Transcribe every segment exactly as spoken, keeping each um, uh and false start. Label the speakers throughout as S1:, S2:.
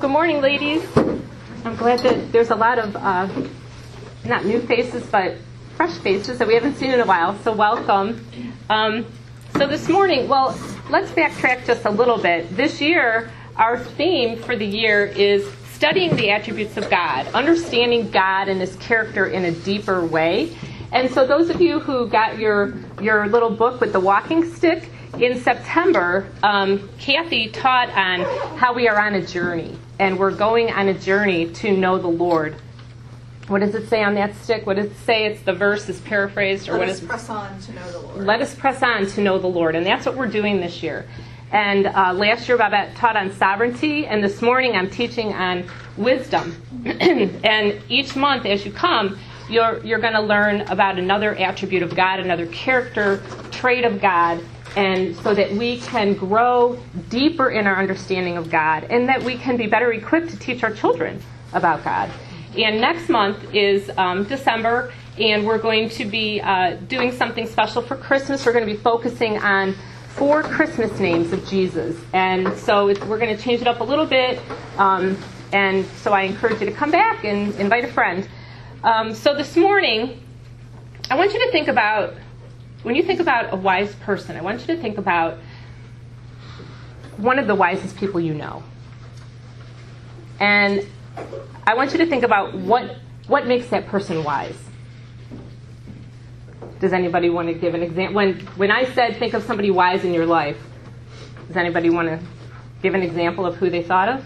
S1: good morning, ladies. I'm glad that there's a lot of, uh, not new faces, but fresh faces that we haven't seen in a while, so welcome. Um, so this morning, well, let's backtrack just a little bit. This year, our theme for the year is studying the attributes of God, understanding God and His character in a deeper way. And so those of you who got your, your little book with the walking stick, in September, um, Kathy taught on how we are on a journey, and we're going on a journey to know the Lord. What does it say on that stick? What does it say? It's the verse is paraphrased, or
S2: Let
S1: what
S2: us
S1: is?
S2: press on to know the Lord.
S1: Let us press on to know the Lord, and that's what we're doing this year. And uh, last year, Babette taught on sovereignty, and this morning I'm teaching on wisdom. And each month, as you come, you're you're going to learn about another attribute of God, another character trait of God. And so that we can grow deeper in our understanding of God, and that we can be better equipped to teach our children about God. And next month is um, December, and we're going to be uh, doing something special for Christmas. We're going to be focusing on four Christmas names of Jesus. And so it's, we're going to change it up a little bit. Um, and so I encourage you to come back and invite a friend. Um, so this morning, I want you to think about, when you think about a wise person, I want you to think about one of the wisest people you know. And I want you to think about what what makes that person wise. Does anybody want to give an example? When, when I said think of somebody wise in your life, does anybody want to give an example of who they thought of?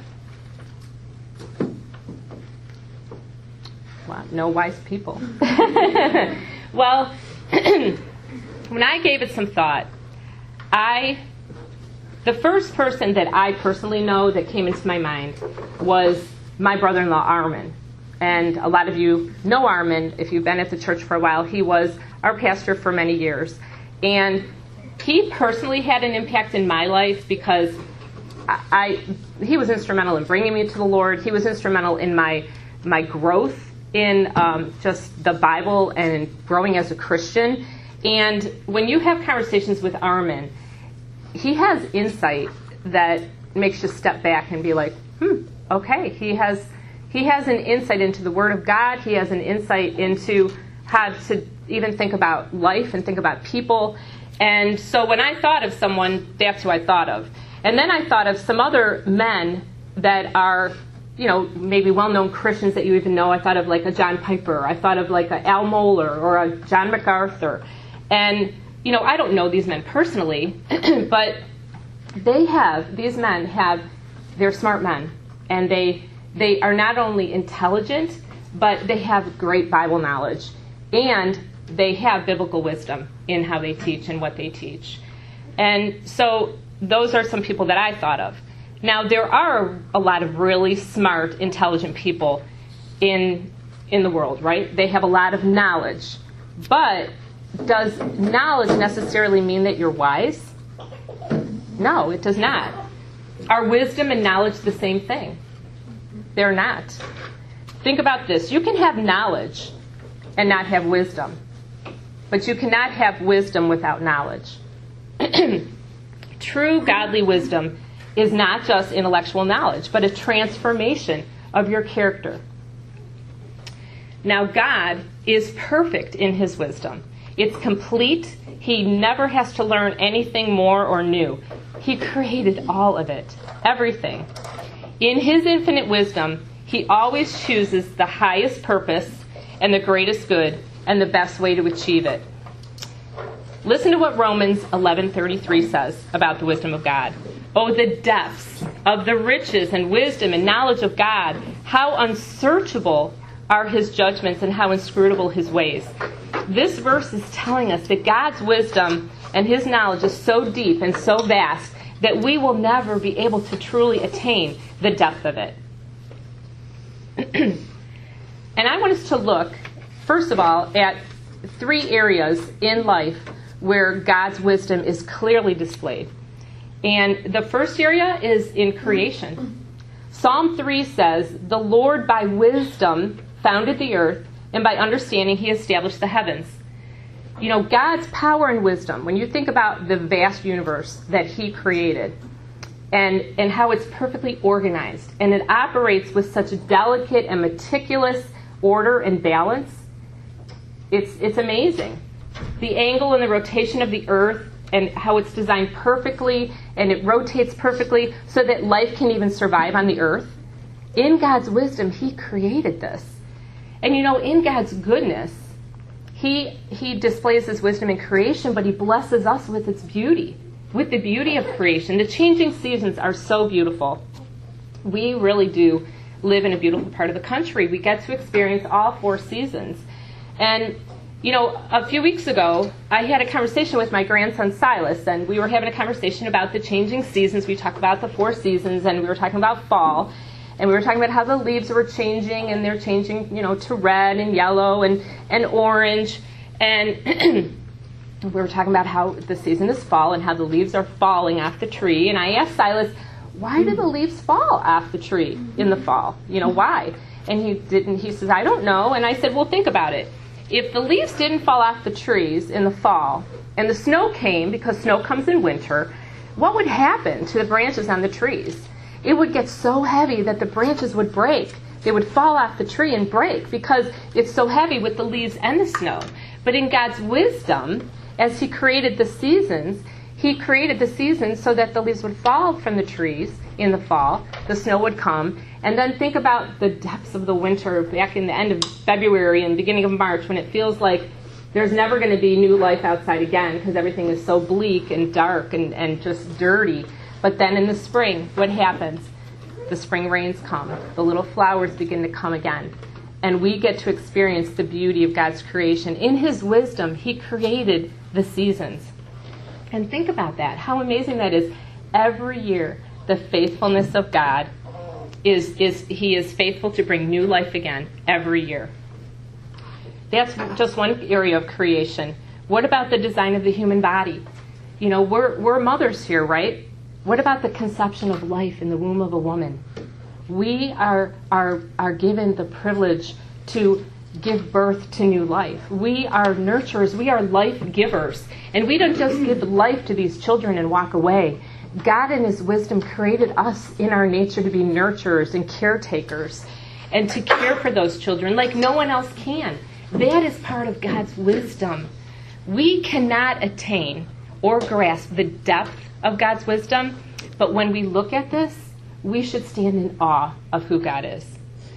S1: Well, no wise people. Well, when I gave it some thought, I, the first person that I personally know that came into my mind was my brother-in-law, Armin. And a lot of you know Armin if you've been at the church for a while. He was our pastor for many years. And he personally had an impact in my life because I, I he was instrumental in bringing me to the Lord. He was instrumental in my my growth in um, just the Bible and growing as a Christian. And when you have conversations with Armin, he has insight that makes you step back and be like, hmm, okay, he has he has an insight into the Word of God. He has an insight into how to even think about life and think about people. And so when I thought of someone, that's who I thought of. And then I thought of some other men that are, you know, maybe well-known Christians that you even know. I thought of like a John Piper. I thought of like a Al Mohler or a John MacArthur. And, you know, I don't know these men personally, but they have, these men have, they're smart men. And they they are not only intelligent, but they have great Bible knowledge. And they have biblical wisdom in how they teach and what they teach. And so those are some people that I thought of. Now, there are a lot of really smart, intelligent people in in the world, right? They have a lot of knowledge. But does knowledge necessarily mean that you're wise? No, it does not. Are wisdom and knowledge the same thing? They're not. Think about this. You can have knowledge and not have wisdom. But you cannot have wisdom without knowledge. True godly wisdom is not just intellectual knowledge, but a transformation of your character. Now, God is perfect in His wisdom. It's complete. He never has to learn anything more or new. He created all of it, everything. In His infinite wisdom, He always chooses the highest purpose and the greatest good and the best way to achieve it. Listen to what Romans eleven thirty-three says about the wisdom of God. Oh, the depths of the riches and wisdom and knowledge of God. How unsearchable are His judgments and how inscrutable His ways. This verse is telling us that God's wisdom and His knowledge is so deep and so vast that we will never be able to truly attain the depth of it. And I want us to look, first of all, at three areas in life where God's wisdom is clearly displayed. And the first area is in creation. Psalm three says, "The Lord by wisdom founded the earth, and by understanding He established the heavens." You know, God's power and wisdom, when you think about the vast universe that He created, and, and how it's perfectly organized. And it operates with such delicate and meticulous order and balance. It's, it's amazing. The angle and the rotation of the earth and how it's designed perfectly, and it rotates perfectly so that life can even survive on the earth. In God's wisdom, he created this. And you know, in God's goodness, he, he displays his wisdom in creation, but he blesses us with its beauty, with the beauty of creation. The changing seasons are so beautiful. We really do live in a beautiful part of the country. We get to experience all four seasons. And you know, a few weeks ago, I had a conversation with my grandson Silas, and we were having a conversation about the changing seasons. We talked about the four seasons, and we were talking about fall, and we were talking about how the leaves were changing, and they're changing, you know, to red and yellow and, and orange, and we were talking about how the season is fall and how the leaves are falling off the tree, and I asked Silas, why do the leaves fall off the tree in the fall? You know, why? And he didn't. He says, I don't know, and I said, well, think about it. If the leaves didn't fall off the trees in the fall, and the snow came, because snow comes in winter, what would happen to the branches on the trees? It would get so heavy that the branches would break. They would fall off the tree and break because it's so heavy with the leaves and the snow. But in God's wisdom, as he created the seasons, he created the seasons so that the leaves would fall from the trees in the fall, the snow would come, and then think about the depths of the winter back in the end of February and beginning of March when it feels like there's never going to be new life outside again because everything is so bleak and dark and, and just dirty. But then in the spring, what happens? The spring rains come. The little flowers begin to come again. And we get to experience the beauty of God's creation. In his wisdom, he created the seasons. And think about that, how amazing that is. Every year, the faithfulness of God is, is he is faithful to bring new life again every year. That's just one area of creation. What about the design of the human body? You know, we're, we're mothers here, right? What about the conception of life in the womb of a woman? We are, are, are given the privilege to give birth to new life. We are nurturers. We are life givers. And we don't just give life to these children and walk away. God in his wisdom created us in our nature to be nurturers and caretakers and to care for those children like no one else can. That is part of God's wisdom. We cannot attain or grasp the depth of God's wisdom, but when we look at this, we should stand in awe of who God is.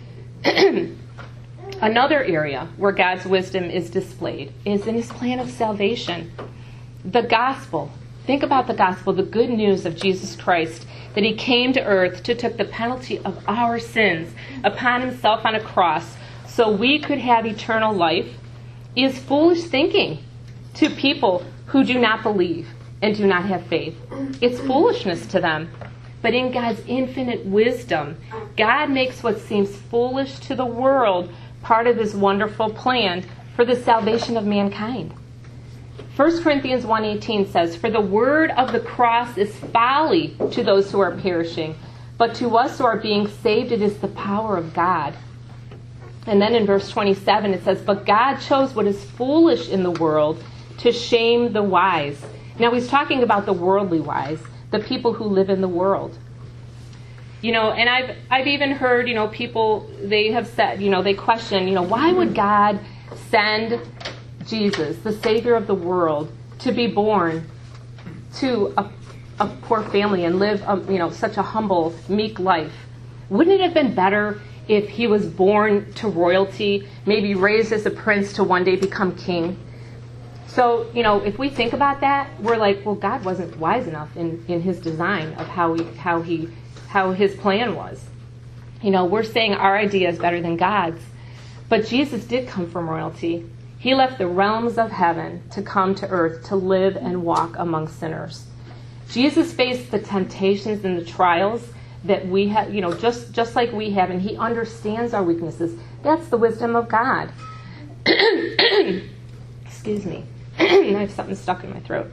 S1: Another area where God's wisdom is displayed is in his plan of salvation. The gospel. Think about the gospel, the good news of Jesus Christ, that he came to earth to take the penalty of our sins upon himself on a cross so we could have eternal life, is foolish thinking to people who do not believe and do not have faith. It's foolishness to them. But in God's infinite wisdom, God makes what seems foolish to the world part of his wonderful plan for the salvation of mankind. First Corinthians one eighteen says, "For the word of the cross is folly to those who are perishing, but to us who are being saved it is the power of God." And then in verse twenty-seven it says, "But God chose what is foolish in the world to shame the wise." Now he's talking about the worldly wise, the people who live in the world. You know, and I've I've even heard, you know, people, they have said, you know, they question, you know, why would God send Jesus, the Savior of the world, to be born to a, a poor family and live, a, you know, such a humble, meek life? Wouldn't it have been better if he was born to royalty, maybe raised as a prince to one day become king? So, you know, if we think about that, we're like, well, God wasn't wise enough in, in his design of how he, how he, how his plan was. You know, we're saying our idea is better than God's. But Jesus did come from royalty. He left the realms of heaven to come to earth to live and walk among sinners. Jesus faced the temptations and the trials that we have, you know, just, just like we have, and he understands our weaknesses. That's the wisdom of God. Excuse me. I have something stuck in my throat.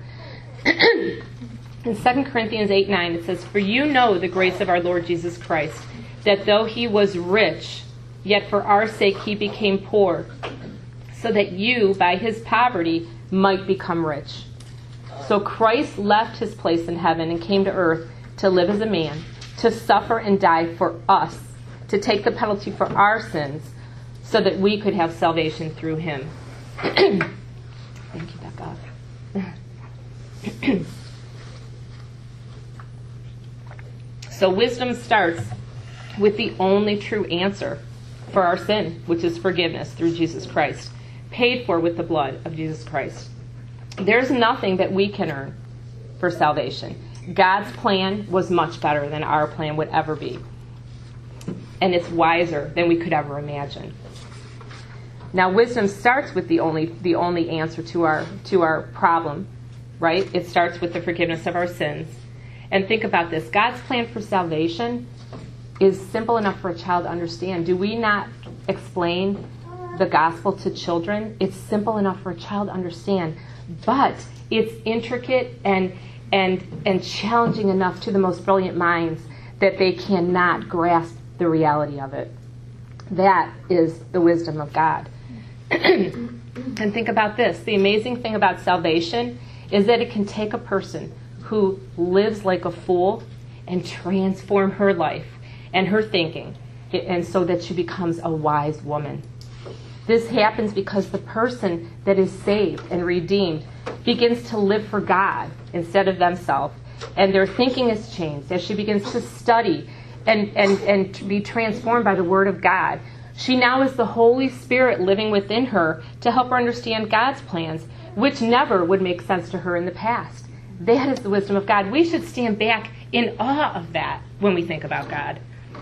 S1: In Second Corinthians eight nine, it says, "For you know the grace of our Lord Jesus Christ, that though he was rich, yet for our sake he became poor, so that you, by his poverty, might become rich." So Christ left his place in heaven and came to earth to to live as a man, to suffer and die for us, to take the penalty for our sins, so that we could have salvation through him. Thank you, Becca. So wisdom starts with the only true answer for our sin, which is forgiveness through Jesus Christ, paid for with the blood of Jesus Christ. There's nothing that we can earn for salvation. God's plan was much better than our plan would ever be. And it's wiser than we could ever imagine. Now, wisdom starts with the only the only answer to our to our problem, right? It starts with the forgiveness of our sins. And think about this. God's plan for salvation is simple enough for a child to understand. Do we not explain the gospel to children? It's simple enough for a child to understand. But it's intricate and and and challenging enough to the most brilliant minds that they cannot grasp the reality of it. That is the wisdom of God. And think about this. The amazing thing about salvation is that it can take a person who lives like a fool and transform her life and her thinking, and so that she becomes a wise woman. This happens because the person that is saved and redeemed begins to live for God instead of themselves, and their thinking is changed as she begins to study and, and, and to be transformed by the Word of God. She now is the Holy Spirit living within her to help her understand God's plans, which never would make sense to her in the past. That is the wisdom of God. We should stand back in awe of that when we think about God.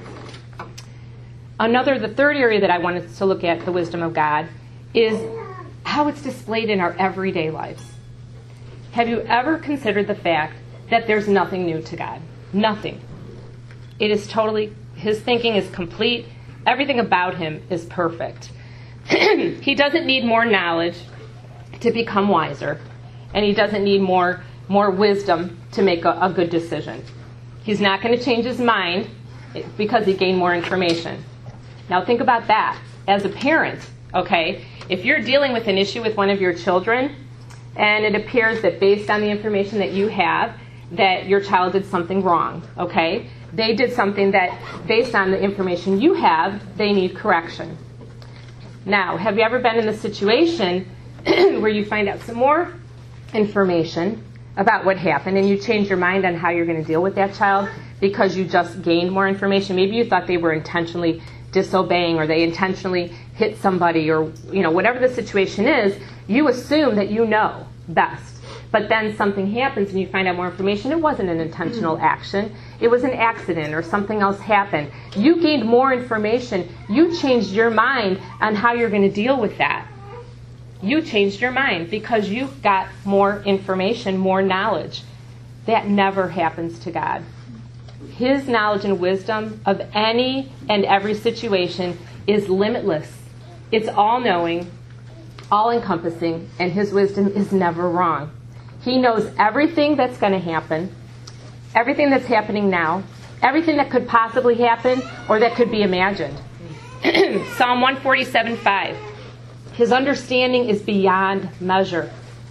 S1: Another, the third area that I wanted to look at, the wisdom of God, is how it's displayed in our everyday lives. Have you ever considered the fact that there's nothing new to God? Nothing. It is totally, his thinking is complete. Everything about him is perfect. He doesn't need more knowledge to become wiser, and he doesn't need more more wisdom to make a, a good decision. He's not going to change his mind because he gained more information. Now think about that. As a parent, okay, if you're dealing with an issue with one of your children, and it appears that based on the information that you have, that your child did something wrong, okay, they did something that, based on the information you have, they need correction. Now, have you ever been in the situation where you find out some more information about what happened and you change your mind on how you're going to deal with that child because you just gained more information? Maybe you thought they were intentionally disobeying, or they intentionally hit somebody, or you know, whatever the situation is, you assume that you know best. But then something happens and you find out more information. It wasn't an intentional action. It was an accident, or something else happened. You gained more information. You changed your mind on how you're going to deal with that. You changed your mind because you got more information, more knowledge. That never happens to God. His knowledge and wisdom of any and every situation is limitless. It's all-knowing, all-encompassing, and his wisdom is never wrong. He knows everything that's going to happen, everything that's happening now, everything that could possibly happen or that could be imagined. Psalm one forty-seven five. His understanding is beyond measure.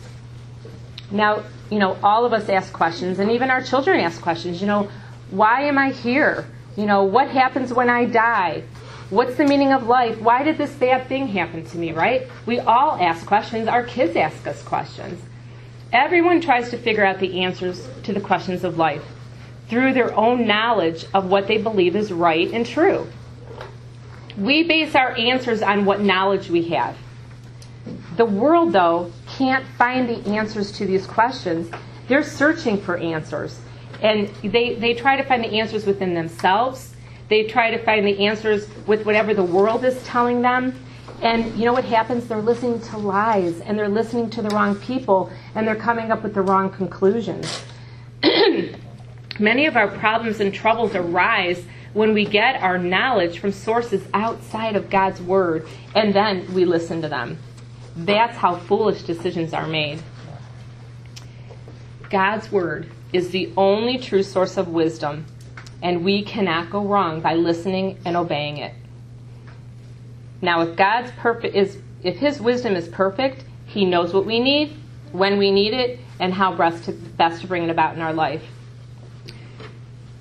S1: Now, you know, all of us ask questions, and even our children ask questions. You know, why am I here? You know, what happens when I die? What's the meaning of life? Why did this bad thing happen to me, right? We all ask questions. Our kids ask us questions. Everyone tries to figure out the answers to the questions of life through their own knowledge of what they believe is right and true. We base our answers on what knowledge we have. The world, though, can't find the answers to these questions. They're searching for answers. And they, they try to find the answers within themselves. They try to find the answers with whatever the world is telling them. And you know what happens? They're listening to lies, and they're listening to the wrong people, and they're coming up with the wrong conclusions. Many of our problems and troubles arise when we get our knowledge from sources outside of God's Word, and then we listen to them. That's how foolish decisions are made. God's Word is the only true source of wisdom, and we cannot go wrong by listening and obeying it. Now, if God's perfect is, if His wisdom is perfect, He knows what we need, when we need it, and how best to, best to bring it about in our life.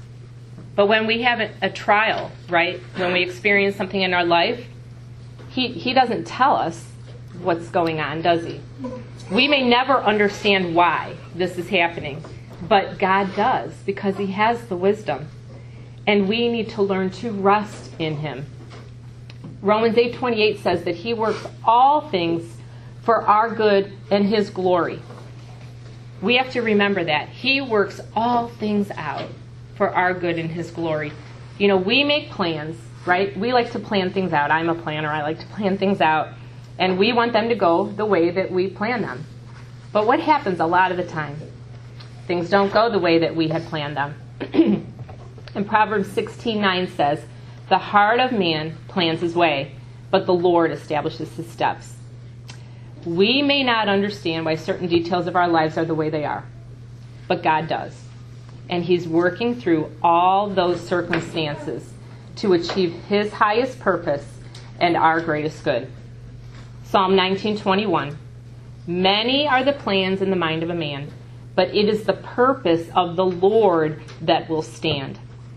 S1: But when we have a, a trial, right, when we experience something in our life, he, he doesn't tell us what's going on, does he? We may never understand why this is happening, but God does, because he has the wisdom. And we need to learn to rest in him. Romans eight twenty-eight says that he works all things for our good and his glory. We have to remember that. He works all things out for our good and his glory. You know, we make plans, right? We like to plan things out. I'm a planner. I like to plan things out. And we want them to go the way that we plan them. But what happens a lot of the time? Things don't go the way that we had planned them. And Proverbs sixteen nine says, "The heart of man plans his way, but the Lord establishes his steps." We may not understand why certain details of our lives are the way they are, but God does. And he's working through all those circumstances to achieve his highest purpose and our greatest good. Psalm nineteen twenty-one, "Many are the plans in the mind of a man, but it is the purpose of the Lord that will stand."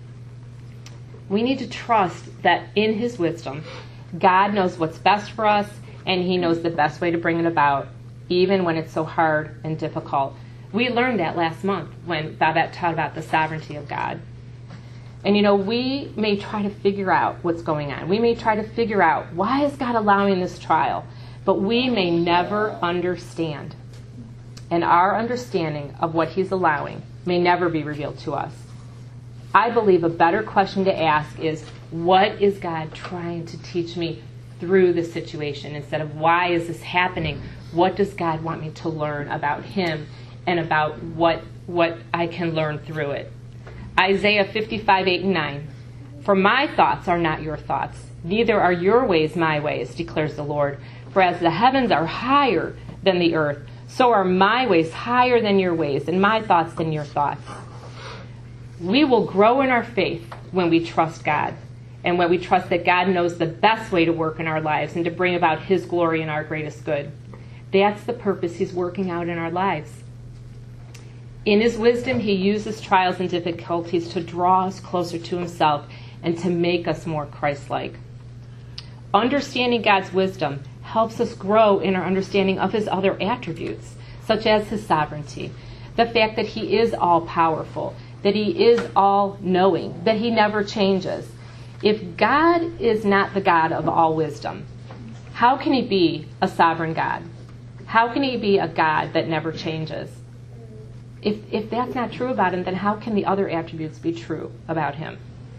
S1: We need to trust that in his wisdom, God knows what's best for us, and he knows the best way to bring it about, even when it's so hard and difficult. We learned that last month when Babette taught about the sovereignty of God. And you know, we may try to figure out what's going on. We may try to figure out, why is God allowing this trial? But we may never understand. And our understanding of what he's allowing may never be revealed to us. I believe a better question to ask is, what is God trying to teach me through this situation? Instead of, why is this happening? What does God want me to learn about him and about what what I can learn through it? Isaiah fifty-five eight and nine. "For my thoughts are not your thoughts, neither are your ways my ways, declares the Lord. For as the heavens are higher than the earth, so are my ways higher than your ways, and my thoughts than your thoughts." We will grow in our faith when we trust God, and when we trust that God knows the best way to work in our lives and to bring about his glory and our greatest good. That's the purpose he's working out in our lives. In his wisdom, he uses trials and difficulties to draw us closer to himself and to make us more Christ-like. Understanding God's wisdom helps us grow in our understanding of his other attributes, such as his sovereignty, the fact that he is all-powerful, that he is all-knowing, that he never changes. If God is not the God of all wisdom, how can he be a sovereign God? How can he be a God that never changes? If, if that's not true about him, then how can the other attributes be true about him?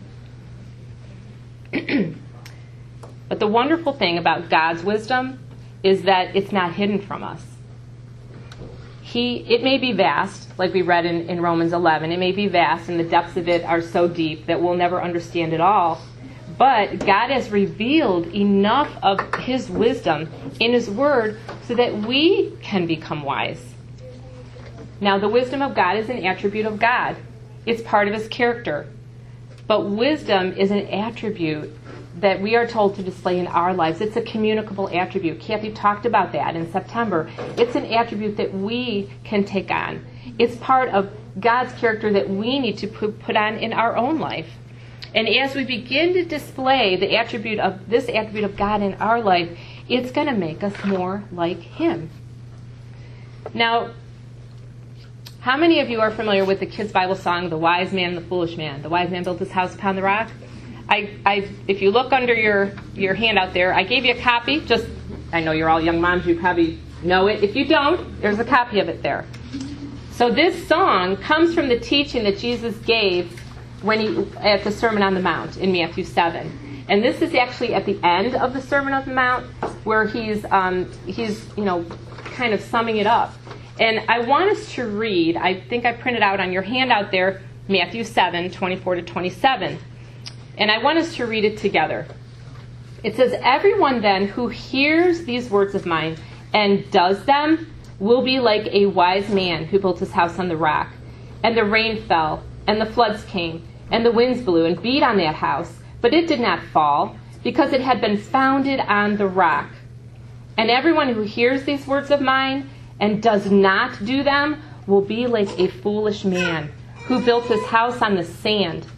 S1: But the wonderful thing about God's wisdom is that it's not hidden from us. He, it may be vast, like we read in, in Romans eleven. It may be vast, and the depths of it are so deep that we'll never understand it all. But God has revealed enough of his wisdom in his word so that we can become wise. Now, the wisdom of God is an attribute of God. It's part of his character. But wisdom is an attribute that we are told to display in our lives. It's a communicable attribute. Kathy talked about that in September. It's an attribute that we can take on. It's part of God's character that we need to put on in our own life. And as we begin to display the attribute of this attribute of God in our life, it's going to make us more like him. Now, how many of you are familiar with the kids' Bible song, The Wise Man and the Foolish Man? The wise man built his house upon the rock. I, I, if you look under your, your handout there, I gave you a copy. Just, I know you're all young moms, you probably know it. If you don't, there's a copy of it there. So this song comes from the teaching that Jesus gave when he at the Sermon on the Mount in Matthew seven. And this is actually at the end of the Sermon on the Mount where he's, um, he's you know, kind of summing it up. And I want us to read, I think I printed out on your handout there, Matthew seven, twenty-four to twenty-seven. And I want us to read it together. It says, "Everyone then who hears these words of mine and does them will be like a wise man who built his house on the rock. And the rain fell, and the floods came, and the winds blew and beat on that house. But it did not fall, because it had been founded on the rock. And everyone who hears these words of mine and does not do them will be like a foolish man who built his house on the sand.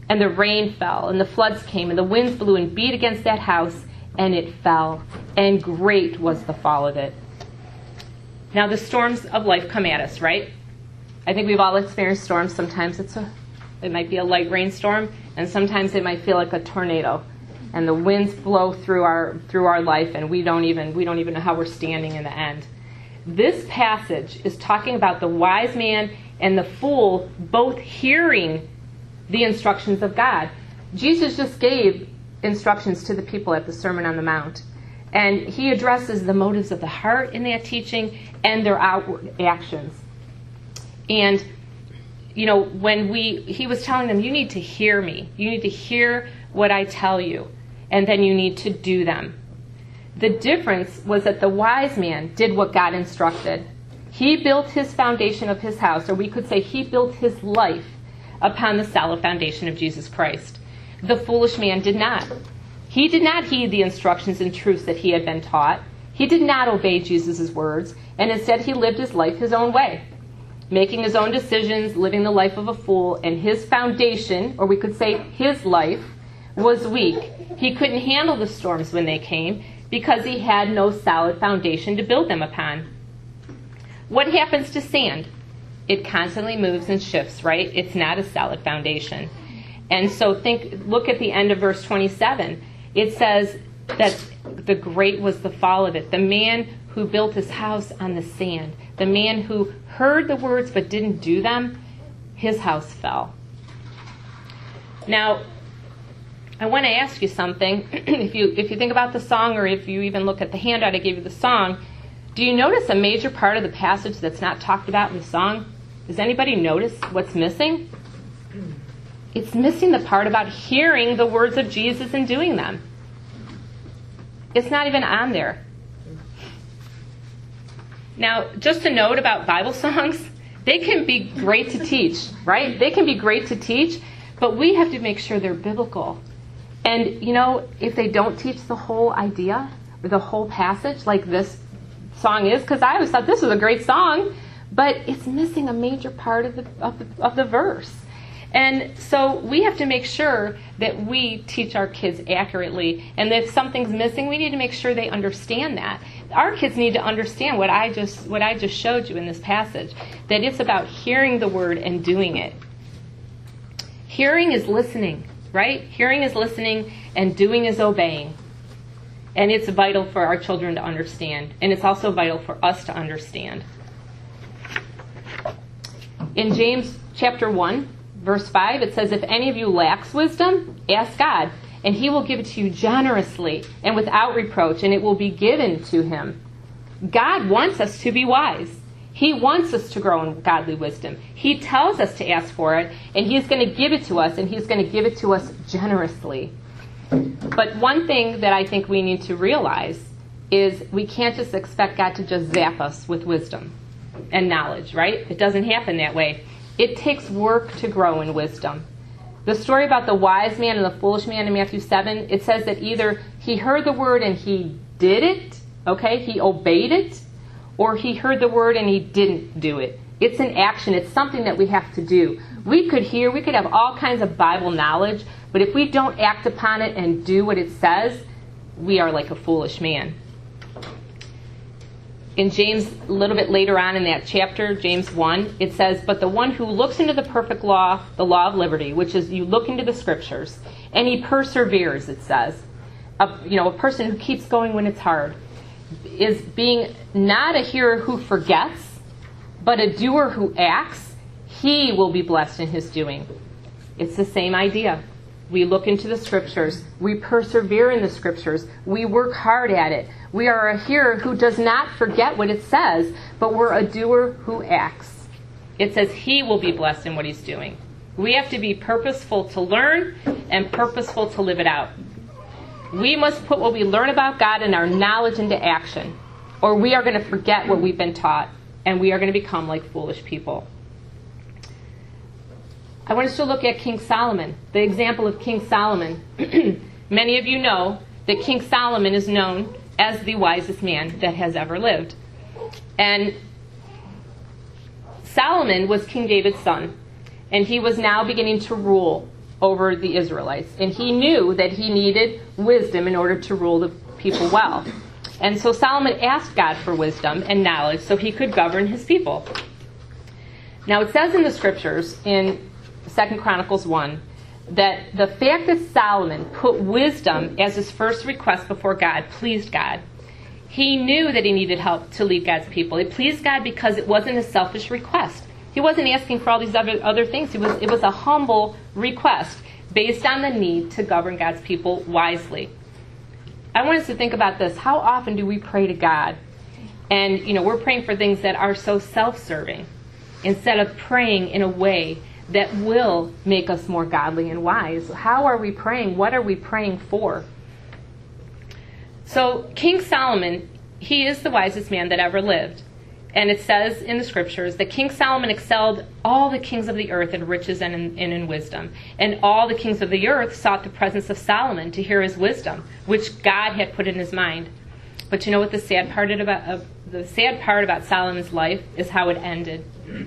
S1: And the rain fell, and the floods came, and the winds blew and beat against that house, and it fell, and great was the fall of it. Now, the storms of life come at us, right? I think we've all experienced storms. Sometimes it's a, it might be a light rainstorm, and sometimes it might feel like a tornado, and the winds blow through our through our life, and we don't even we don't even know how we're standing in the end. This passage is talking about the wise man and the fool both hearing the instructions of God. Jesus just gave instructions to the people at the Sermon on the Mount, and he addresses the motives of the heart in that teaching and their outward actions. And, you know, when we, he was telling them, you need to hear me. You need to hear what I tell you, and then you need to do them. The difference was that the wise man did what God instructed. He built his foundation of his house, or we could say he built his life upon the solid foundation of Jesus Christ. The foolish man did not. He did not heed the instructions and truths that he had been taught. He did not obey Jesus' words, and instead he lived his life his own way, making his own decisions, living the life of a fool, and his foundation, or we could say his life, was weak. He couldn't handle the storms when they came because he had no solid foundation to build them upon. What happens to sand? It constantly moves and shifts, right? It's not a solid foundation. And so think, look at the end of verse twenty-seven. It says that the great was the fall of it. The man who built his house on the sand, the man who heard the words but didn't do them, his house fell. Now, I want to ask you something. if you if you think about the song, or if you even look at the handout I gave you the song, do you notice a major part of the passage that's not talked about in the song? Does anybody notice what's missing? It's missing the part about hearing the words of Jesus and doing them. It's not even on there. Now, just a note about Bible songs, they can be great to teach, right? They can be great to teach, but we have to make sure they're biblical. And, you know, if they don't teach the whole idea or the whole passage like this song is, because I always thought this was a great song, but it's missing a major part of the, of the, of the verse. And so we have to make sure that we teach our kids accurately. And if something's missing, we need to make sure they understand that. Our kids need to understand what I just what I just showed you in this passage, that it's about hearing the word and doing it. Hearing is listening, right? Hearing is listening, and doing is obeying. And it's vital for our children to understand. And it's also vital for us to understand. In James chapter one, verse five, it says, if any of you lacks wisdom, ask God, and he will give it to you generously and without reproach, and it will be given to him. God wants us to be wise. He wants us to grow in godly wisdom. He tells us to ask for it, and he's going to give it to us, and he's going to give it to us generously. But one thing that I think we need to realize is we can't just expect God to just zap us with wisdom and knowledge, right? It doesn't happen that way. It takes work to grow in wisdom. The story about the wise man and the foolish man in Matthew seven, it says that either he heard the word and he did it, okay, he obeyed it, or he heard the word and he didn't do it. It's an action. It's something that we have to do. We could hear, we could have all kinds of Bible knowledge, but if we don't act upon it and do what it says, we are like a foolish man. In James, a little bit later on in that chapter, James one, it says, but the one who looks into the perfect law, the law of liberty, which is you look into the scriptures, and he perseveres, it says. A, you know, a person who keeps going when it's hard, is being not a hearer who forgets, but a doer who acts, he will be blessed in his doing. It's the same idea. We look into the scriptures. We persevere in the scriptures. We work hard at it. We are a hearer who does not forget what it says, but we're a doer who acts. It says he will be blessed in what he's doing. We have to be purposeful to learn and purposeful to live it out. We must put what we learn about God and our knowledge into action, or we are going to forget what we've been taught, and we are going to become like foolish people. I want us to look at King Solomon, the example of King Solomon. Many of you know that King Solomon is known as the wisest man that has ever lived. And Solomon was King David's son, and he was now beginning to rule. over the Israelites. And he knew that he needed wisdom in order to rule the people well. And so Solomon asked God for wisdom and knowledge so he could govern his people. Now it says in the scriptures in Second Chronicles one that the fact that Solomon put wisdom as his first request before God pleased God. He knew that he needed help to lead God's people. It pleased God because it wasn't a selfish request. He wasn't asking for all these other, other things. It was, it was a humble request based on the need to govern God's people wisely. I want us to think about this. How often do we pray to God? And, you know, we're praying for things that are so self-serving instead of praying in a way that will make us more godly and wise. How are we praying? What are we praying for? So King Solomon, he is the wisest man that ever lived. And it says in the scriptures that King Solomon excelled all the kings of the earth in riches and in, and in wisdom. And all the kings of the earth sought the presence of Solomon to hear his wisdom, which God had put in his mind. But you know what the sad part about uh, the sad part about Solomon's life is how it ended.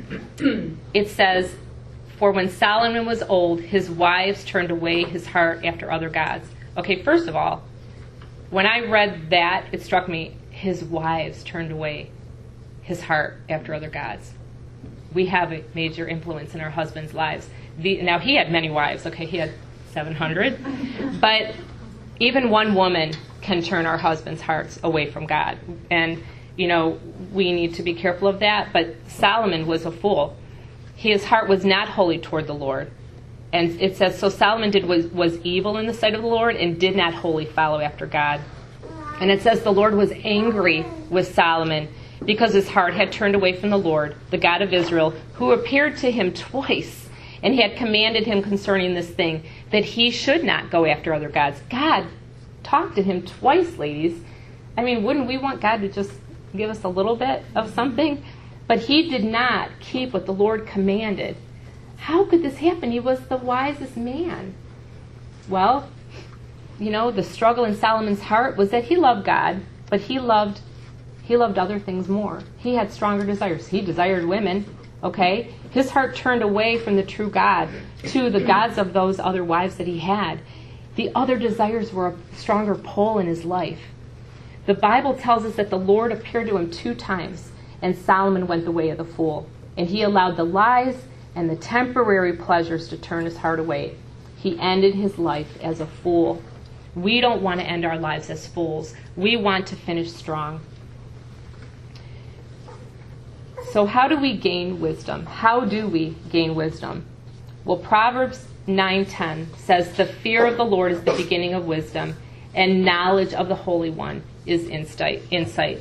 S1: It says, "For when Solomon was old, his wives turned away his heart after other gods." Okay, first of all, when I read that, it struck me, his wives turned away his heart after other gods. We have a major influence in our husbands' lives. The, now, he had many wives. Okay, he had seven hundred. But even one woman can turn our husbands' hearts away from God. And, you know, we need to be careful of that. But Solomon was a fool. His heart was not holy toward the Lord. And it says, so Solomon did was, was evil in the sight of the Lord and did not wholly follow after God. And it says the Lord was angry with Solomon because his heart had turned away from the Lord, the God of Israel, who appeared to him twice and had commanded him concerning this thing, that he should not go after other gods. God talked to him twice, ladies. I mean, wouldn't we want God to just give us a little bit of something? But he did not keep what the Lord commanded. How could this happen? He was the wisest man. Well, you know, the struggle in Solomon's heart was that he loved God, but he loved he loved other things more. He had stronger desires. He desired women, okay? His heart turned away from the true God to the gods of those other wives that he had. The other desires were a stronger pull in his life. The Bible tells us that the Lord appeared to him two times, and Solomon went the way of the fool. And he allowed the lies and the temporary pleasures to turn his heart away. He ended his life as a fool. We don't want to end our lives as fools. We want to finish strong. So how do we gain wisdom? How do we gain wisdom? Well, Proverbs nine ten says, "The fear of the Lord is the beginning of wisdom, and knowledge of the Holy One is insight." insight.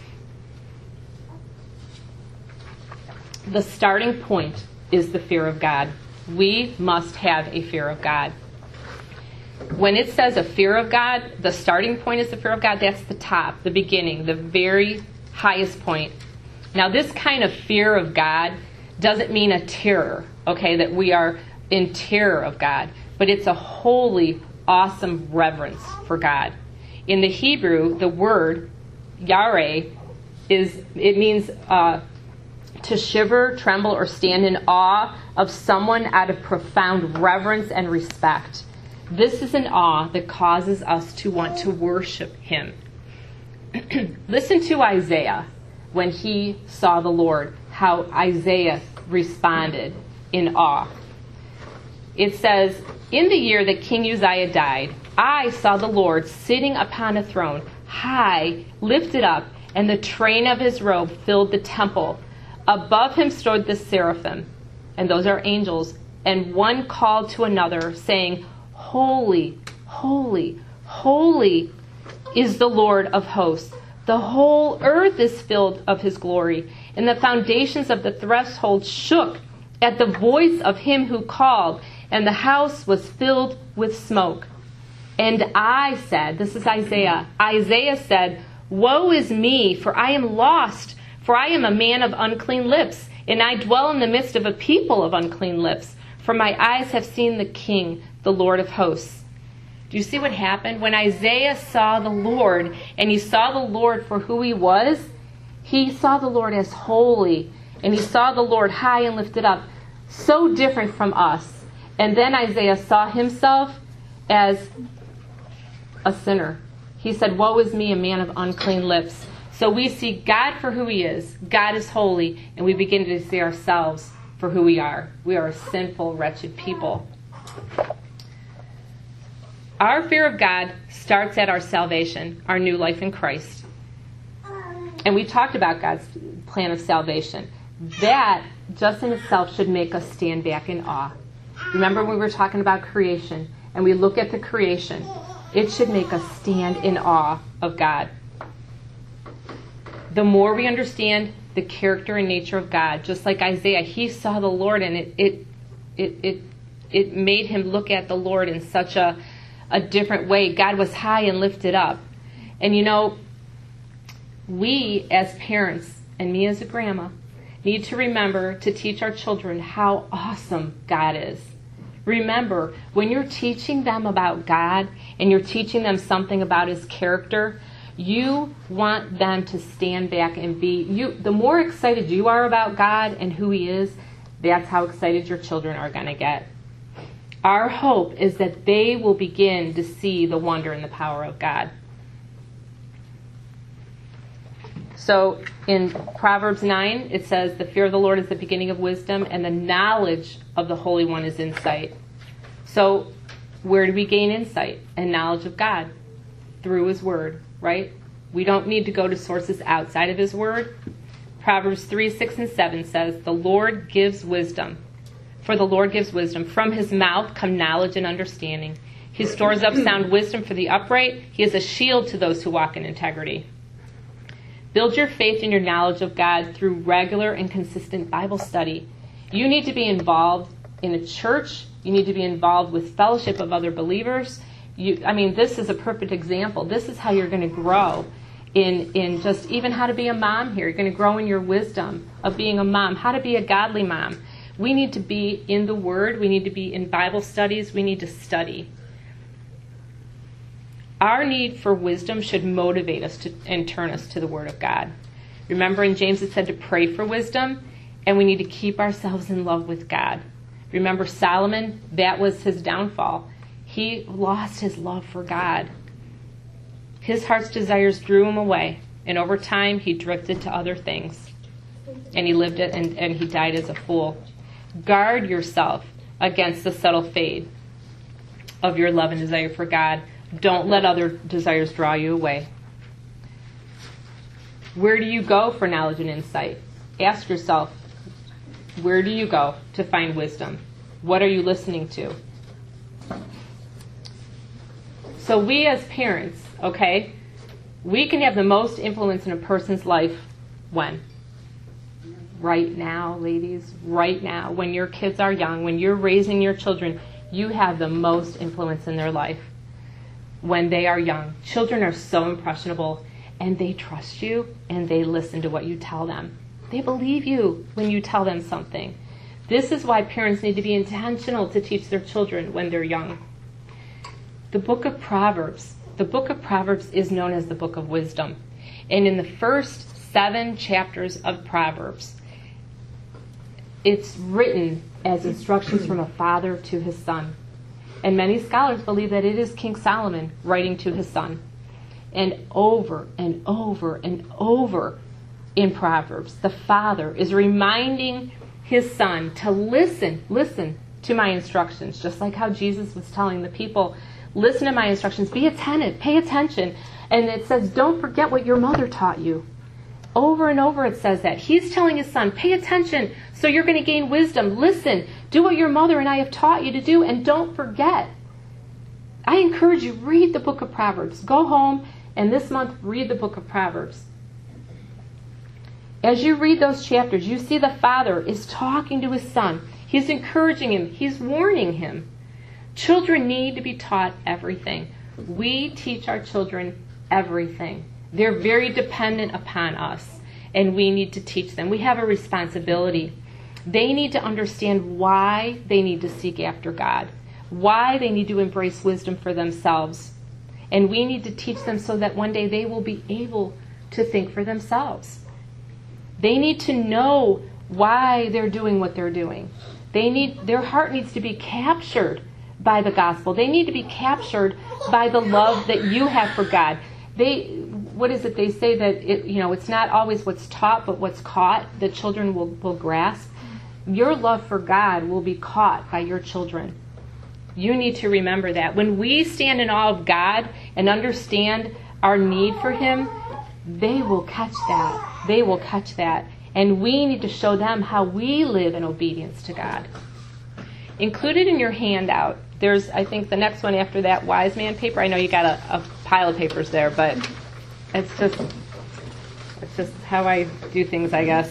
S1: The starting point is the fear of God. We must have a fear of God. When it says a fear of God, the starting point is the fear of God. That's the top, the beginning, the very highest point. Now, this kind of fear of God doesn't mean a terror, okay, that we are in terror of God, but it's a holy, awesome reverence for God. In the Hebrew, the word yareh is, it means uh, to shiver, tremble, or stand in awe of someone out of profound reverence and respect. This is an awe that causes us to want to worship him. Listen to Isaiah when he saw the Lord, how Isaiah responded in awe. It says, "In the year that King Uzziah died, I saw the Lord sitting upon a throne, high, lifted up, and the train of his robe filled the temple. Above him stood the seraphim," and those are angels, "and one called to another, saying, Holy, holy, holy is the Lord of hosts. The whole earth is filled of his glory. And the foundations of the threshold shook at the voice of him who called, and the house was filled with smoke. And I said," this is Isaiah, Isaiah said, "Woe is me, for I am lost, for I am a man of unclean lips, and I dwell in the midst of a people of unclean lips. For my eyes have seen the King, the Lord of hosts." Do you see what happened? When Isaiah saw the Lord, and he saw the Lord for who he was, he saw the Lord as holy, and he saw the Lord high and lifted up, so different from us. And then Isaiah saw himself as a sinner. He said, woe is me, a man of unclean lips. So we see God for who he is. God is holy, and we begin to see ourselves for who we are. We are a sinful, wretched people. Our fear of God starts at our salvation, our new life in Christ. And we talked about God's plan of salvation. That, just in itself, should make us stand back in awe. Remember when we were talking about creation, and we look at the creation, it should make us stand in awe of God. The more we understand the character and nature of God, just like Isaiah, he saw the Lord, and it it it it, it made him look at the Lord in such a, a different way. God was high and lifted up. And you know, we as parents, and me as a grandma, need to remember to teach our children how awesome God is. Remember, when you're teaching them about God and you're teaching them something about his character, you want them to stand back and be, you. the more excited you are about God and who he is, that's how excited your children are going to get. Our hope is that they will begin to see the wonder and the power of God. So in Proverbs nine, it says, the fear of the Lord is the beginning of wisdom, and the knowledge of the Holy One is insight. So where do we gain insight and knowledge of God? Through his word, right? We don't need to go to sources outside of his word. Proverbs three, six, and seven says, the Lord gives wisdom. For the Lord gives wisdom. From his mouth come knowledge and understanding. He stores up sound wisdom for the upright. He is a shield to those who walk in integrity. Build your faith and your knowledge of God through regular and consistent Bible study. You need to be involved in a church. You need to be involved with fellowship of other believers. You, I mean, this is a perfect example. This is how you're going to grow in, in just even how to be a mom here. You're going to grow in your wisdom of being a mom, how to be a godly mom. We need to be in the Word. We need to be in Bible studies. We need to study. Our need for wisdom should motivate us to, and turn us to the Word of God. Remember in James it said to pray for wisdom, and we need to keep ourselves in love with God. Remember Solomon, that was his downfall. He lost his love for God. His heart's desires drew him away, and over time he drifted to other things. And he lived it, and, and he died as a fool. Guard yourself against the subtle fade of your love and desire for God. Don't let other desires draw you away. Where do you go for knowledge and insight? Ask yourself, where do you go to find wisdom? What are you listening to? So we as parents, okay, we can have the most influence in a person's life when? Right now, ladies, right now. When your kids are young, when you're raising your children, you have the most influence in their life. When they are young. Children are so impressionable, and they trust you, and they listen to what you tell them. They believe you when you tell them something. This is why parents need to be intentional to teach their children when they're young. The book of Proverbs. The book of Proverbs is known as the book of wisdom. And in the first seven chapters of Proverbs, it's written as instructions from a father to his son. And many scholars believe that it is King Solomon writing to his son. And over and over and over in Proverbs, the father is reminding his son to listen, listen to my instructions, just like how Jesus was telling the people, listen to my instructions, be attentive, pay attention. And it says, don't forget what your mother taught you. Over and over it says that. He's telling his son, pay attention so you're going to gain wisdom. Listen, do what your mother and I have taught you to do, and don't forget. I encourage you, read the book of Proverbs. Go home and this month read the book of Proverbs. As you read those chapters, you see the father is talking to his son. He's encouraging him. He's warning him. Children need to be taught everything. We teach our children everything. They're very dependent upon us, and we need to teach them. We have a responsibility. They need to understand why they need to seek after God, why they need to embrace wisdom for themselves. And we need to teach them so that one day they will be able to think for themselves. They need to know why they're doing what they're doing. They need, their heart needs to be captured by the gospel. They need to be captured by the love that you have for God. They, what is it they say that it, you know, it's not always what's taught, but what's caught that children will, will grasp. Your love for God will be caught by your children. You need to remember that. When we stand in awe of God and understand our need for Him, they will catch that. They will catch that. And we need to show them how we live in obedience to God. Included in your handout, there's, I think, the next one after that wise man paper. I know you got a, a pile of papers there, but it's just it's just how I do things, I guess.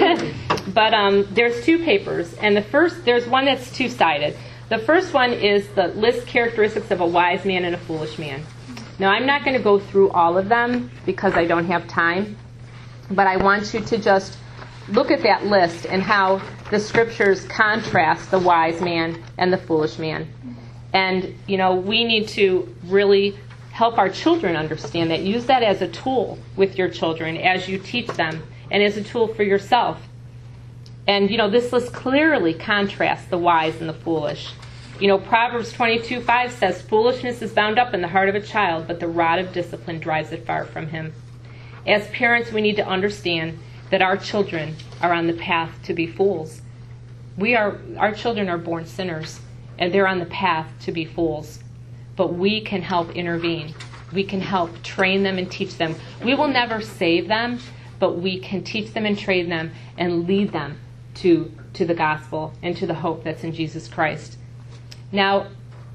S1: But um, there's two papers, and the first, there's one that's two-sided. The first one is the list characteristics of a wise man and a foolish man. Now, I'm not going to go through all of them because I don't have time, but I want you to just look at that list and how the scriptures contrast the wise man and the foolish man. And, you know, we need to really help our children understand that. Use that as a tool with your children as you teach them and as a tool for yourself. And, you know, this list clearly contrasts the wise and the foolish. You know, Proverbs twenty-two five says, foolishness is bound up in the heart of a child, but the rod of discipline drives it far from him. As parents, we need to understand that our children are on the path to be fools. We are, our children are born sinners, and they're on the path to be fools. But we can help intervene. We can help train them and teach them. We will never save them, but we can teach them and train them and lead them to, to the gospel and to the hope that's in Jesus Christ. Now,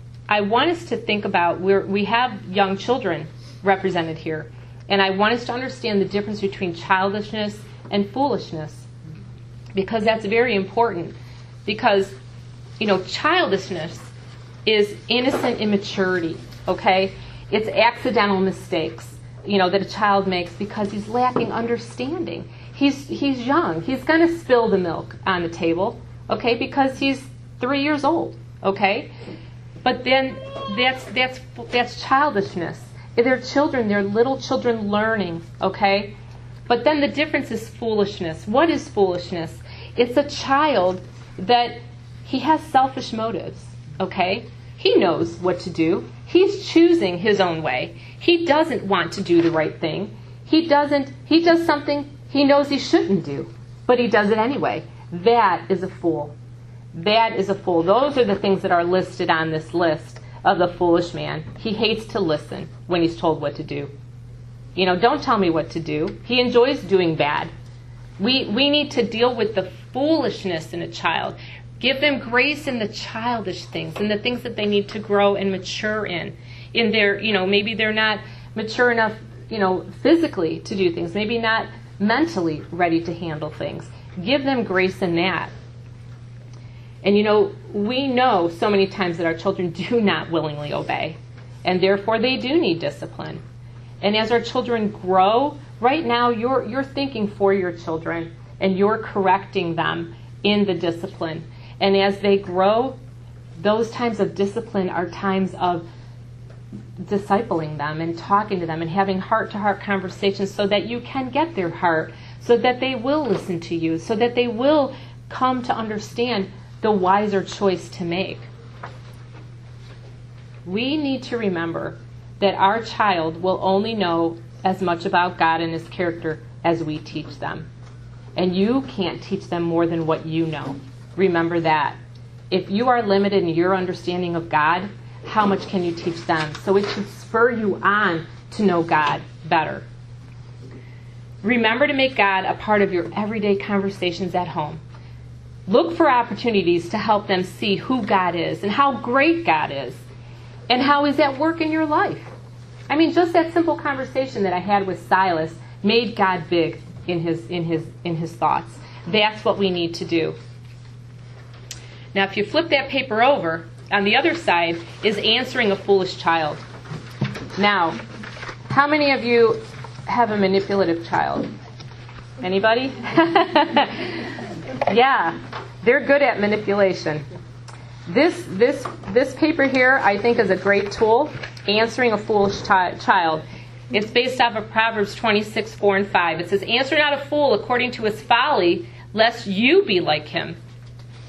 S1: I want us to think about, we're, we have young children represented here, and I want us to understand the difference between childishness and foolishness, because that's very important. Because, you know, childishness is innocent immaturity, okay? It's accidental mistakes, you know, that a child makes because he's lacking understanding. He's he's young. He's going to spill the milk on the table, okay, because he's three years old, okay? But then that's that's that's childishness. They're children. They're little children learning, okay? But then the difference is foolishness. What is foolishness? It's a child that he has selfish motives, okay? He knows what to do. He's choosing his own way. He doesn't want to do the right thing. He doesn't, he does something he knows he shouldn't do, but he does it anyway. That is a fool. That is a fool. Those are the things that are listed on this list of the foolish man. He hates to listen when he's told what to do. You know, don't tell me what to do. He enjoys doing bad. We we need to deal with the foolishness in a child. Give them grace in the childish things and the things that they need to grow and mature in. In their, you know, maybe they're not mature enough, you know, physically to do things. Maybe not mentally ready to handle things. Give them grace in that. And, you know, we know so many times that our children do not willingly obey, and therefore they do need discipline. And as our children grow, right now you're you're thinking for your children, and you're correcting them in the discipline. And as they grow, those times of discipline are times of discipling them and talking to them and having heart-to-heart conversations so that you can get their heart, so that they will listen to you, so that they will come to understand the wiser choice to make. We need to remember that our child will only know as much about God and His character as we teach them. And you can't teach them more than what you know. Remember that. If you are limited in your understanding of God, how much can you teach them? So it should spur you on to know God better. Remember to make God a part of your everyday conversations at home. Look for opportunities to help them see who God is and how great God is and how He's at work in your life. I mean, just that simple conversation that I had with Silas made God big in his in his in his thoughts. That's what we need to do. Now, if you flip that paper over, on the other side is answering a foolish child. Now, how many of you have a manipulative child? Anybody? Yeah, they're good at manipulation. This this this paper here, I think, is a great tool. Answering a foolish chi- child. It's based off of Proverbs twenty-six, four and five. It says, "Answer not a fool according to his folly, lest you be like him."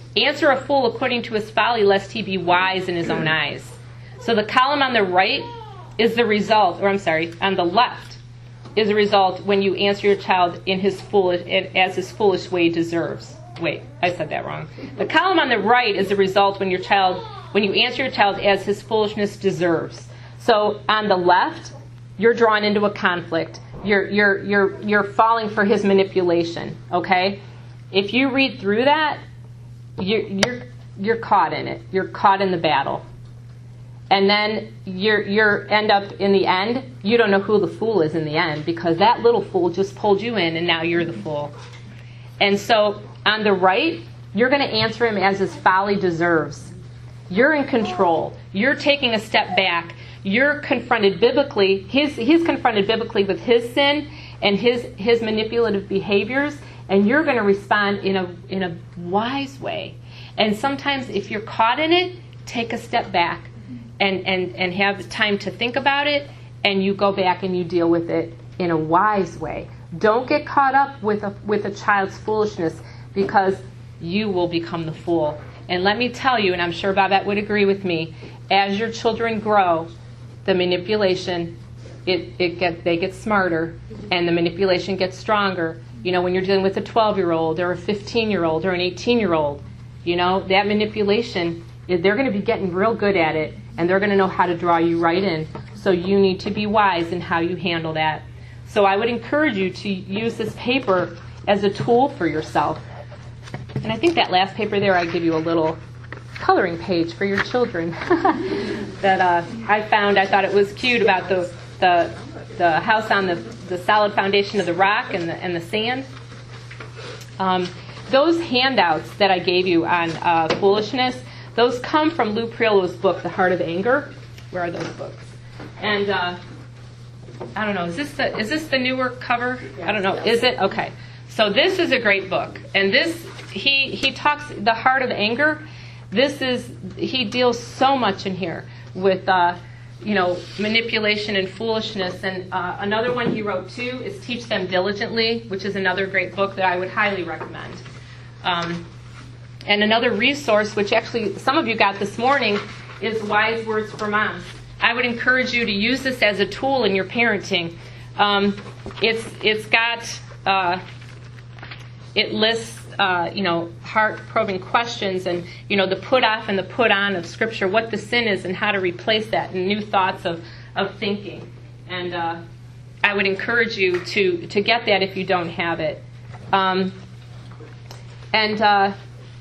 S1: Answer a fool according to his folly, lest he be wise in his own eyes. So the column on the right is the result, or I'm sorry, on the left is the result when you answer your child in his foolish, as his foolish way deserves. Wait, I said that wrong. The column on the right is the result when your child, when you answer your child as his foolishness deserves. So on the left, you're drawn into a conflict. You're you're you're you're falling for his manipulation. Okay, if you read through that, you're you're you're caught in it. You're caught in the battle, and then you're you're end up in the end. You don't know who the fool is in the end because that little fool just pulled you in, and now you're the fool. And so on the right, you're going to answer him as his folly deserves. You're in control. You're taking a step back. You're confronted biblically. He's, he's confronted biblically with his sin and his, his manipulative behaviors, and you're going to respond in a, in a wise way. And sometimes if you're caught in it, take a step back and, and, and have time to think about it, and you go back and you deal with it in a wise way. Don't get caught up with a, with a child's foolishness, because you will become the fool. And let me tell you, and I'm sure Babette would agree with me, as your children grow, the manipulation, it, it get, they get smarter, and the manipulation gets stronger. You know, when you're dealing with a twelve-year-old or a fifteen-year-old or an eighteen-year-old, you know, that manipulation, they're going to be getting real good at it, and they're going to know how to draw you right in. So you need to be wise in how you handle that. So I would encourage you to use this paper as a tool for yourself. And I think that last paper there, I give you a little coloring page for your children that uh, I found. I thought it was cute about the the, the house on the, the solid foundation of the rock and the, and the sand. Um, those handouts that I gave you on uh, foolishness, those come from Lou Priolo's book, The Heart of Anger. Where are those books? And uh, I don't know, is this the is this the newer cover? I don't know. Is it? Okay. So this is a great book, and this he he talks The Heart of Anger. This is he deals so much in here with uh, you know manipulation and foolishness. And uh, another one he wrote too is Teach Them Diligently, which is another great book that I would highly recommend. Um, and another resource, which actually some of you got this morning, is Wise Words for Moms. I would encourage you to use this as a tool in your parenting. Um, it's it's got uh, it lists uh, you know heart-probing questions and you know the put off and the put on of Scripture, what the sin is and how to replace that, and new thoughts of of thinking. And uh, I would encourage you to to get that if you don't have it. Um, and uh,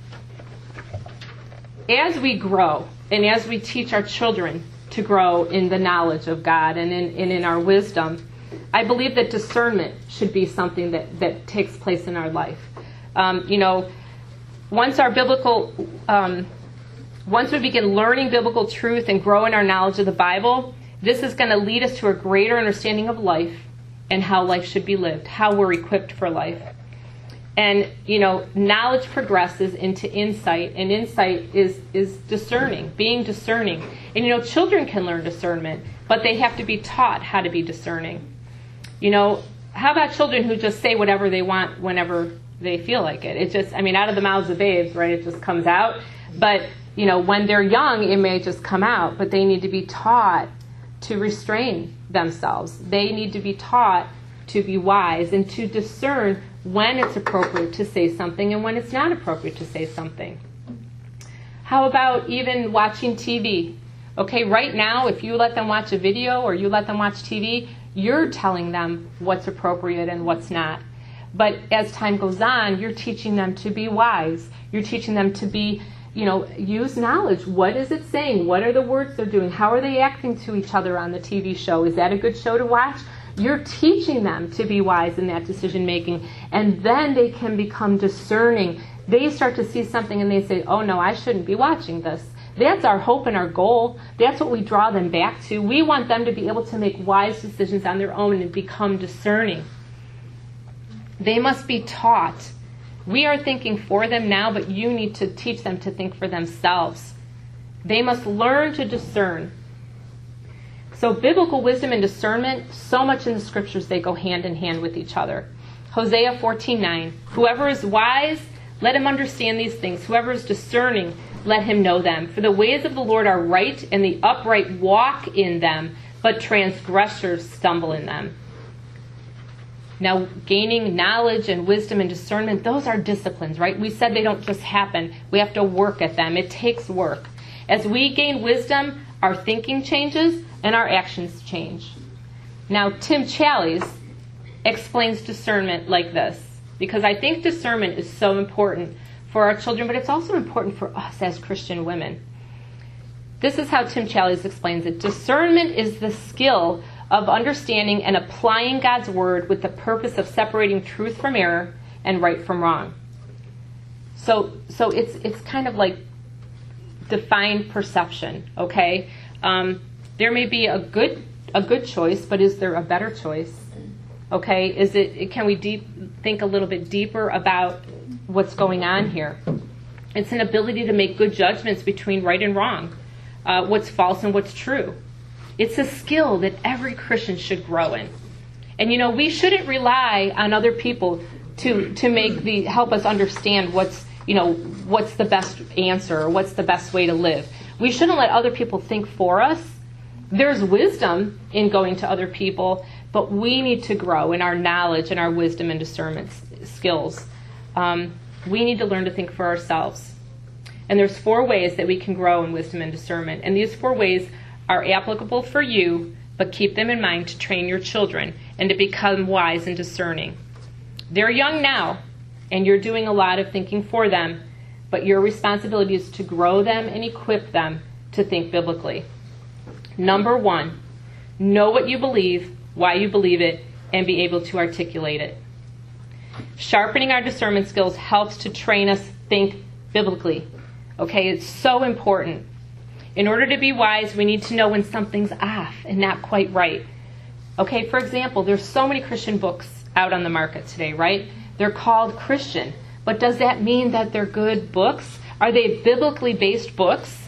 S1: as we grow and as we teach our children to grow in the knowledge of God and in, and in our wisdom, I believe that discernment should be something that, that takes place in our life. Um, you know, once our biblical, um, once we begin learning biblical truth and grow in our knowledge of the Bible, this is going to lead us to a greater understanding of life and how life should be lived, how we're equipped for life. And, you know, knowledge progresses into insight, and insight is, is discerning, being discerning. And, you know, children can learn discernment, but they have to be taught how to be discerning. You know, how about children who just say whatever they want whenever they feel like it? It just, I mean, out of the mouths of babes, right, it just comes out. But, you know, when they're young, it may just come out, but they need to be taught to restrain themselves. They need to be taught to be wise and to discern when it's appropriate to say something and when it's not appropriate to say something. How about even watching T V? Okay, right now, if you let them watch a video or you let them watch T V, you're telling them what's appropriate and what's not. But as time goes on, you're teaching them to be wise. You're teaching them to be, you know, use knowledge. What is it saying? What are the words they're doing? How are they acting to each other on the T V show? Is that a good show to watch? You're teaching them to be wise in that decision making, and then they can become discerning. They start to see something and they say, oh no, I shouldn't be watching this. That's our hope and our goal. That's what we draw them back to. We want them to be able to make wise decisions on their own and become discerning. They must be taught. We are thinking for them now, but you need to teach them to think for themselves. They must learn to discern. So biblical wisdom and discernment, so much in the Scriptures, they go hand in hand with each other. Hosea fourteen nine, whoever is wise, Let him understand these things. Whoever is discerning, let him know them. For the ways of the Lord are right, and the upright walk in them, but transgressors stumble in them. Now, gaining knowledge and wisdom and discernment, those are disciplines, right? We said they don't just happen. We have to work at them. It takes work. As we gain wisdom, our thinking changes and our actions change. Now, Tim Challies explains discernment like this, because I think discernment is so important for our children, but it's also important for us as Christian women. This is how Tim Challies explains it. Discernment is the skill of understanding and applying God's word with the purpose of separating truth from error and right from wrong. So, so it's it's kind of like defined perception. Okay, um, there may be a good a good choice, but is there a better choice? Okay, is it? Can we deep think a little bit deeper about what's going on here? It's an ability to make good judgments between right and wrong, uh, what's false and what's true. It's a skill that every Christian should grow in. And you know, we shouldn't rely on other people to to make the help us understand what's, you know, what's the best answer or what's the best way to live. We shouldn't let other people think for us. There's wisdom in going to other people, but we need to grow in our knowledge and our wisdom and discernment skills. Um, we need to learn to think for ourselves. And there's four ways that we can grow in wisdom and discernment. And these four ways are applicable for you, but keep them in mind to train your children and to become wise and discerning. They're young now, and you're doing a lot of thinking for them, but your responsibility is to grow them and equip them to think biblically. Number one, know what you believe, why you believe it, and be able to articulate it. Sharpening our discernment skills helps to train us think biblically. Okay, it's so important. In order to be wise, we need to know when something's off and not quite right. Okay, for example, there's so many Christian books out on the market today, right? They're called Christian. But does that mean that they're good books? Are they biblically based books?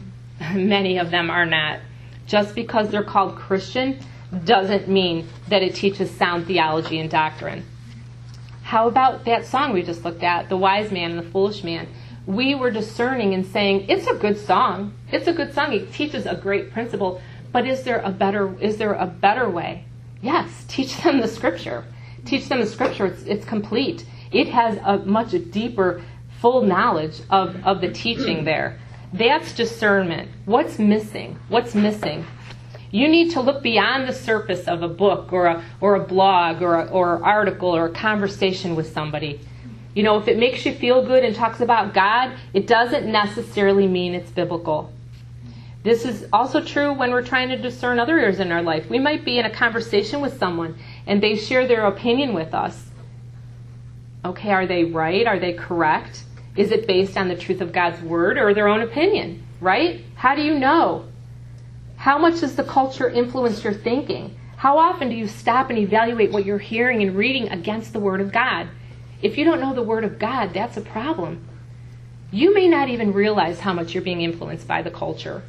S1: Many of them are not. Just because they're called Christian doesn't mean that it teaches sound theology and doctrine. How about that song we just looked at, The Wise Man and the Foolish Man? We were discerning and saying, it's a good song. It's a good song. It teaches a great principle. But is there a better is there a better way? Yes, teach them the Scripture. Teach them the Scripture. It's, it's complete. It has a much deeper, full knowledge of, of the teaching there. That's discernment. What's missing? What's missing? You need to look beyond the surface of a book or a or a blog or a, or an article or a conversation with somebody. You know, if it makes you feel good and talks about God, it doesn't necessarily mean it's biblical. This is also true when we're trying to discern other areas in our life. We might be in a conversation with someone and they share their opinion with us. Okay, are they right? Are they correct? Is it based on the truth of God's word or their own opinion, right? How do you know? How much does the culture influence your thinking? How often do you stop and evaluate what you're hearing and reading against the word of God? If you don't know the word of God, that's a problem. You may not even realize how much you're being influenced by the culture.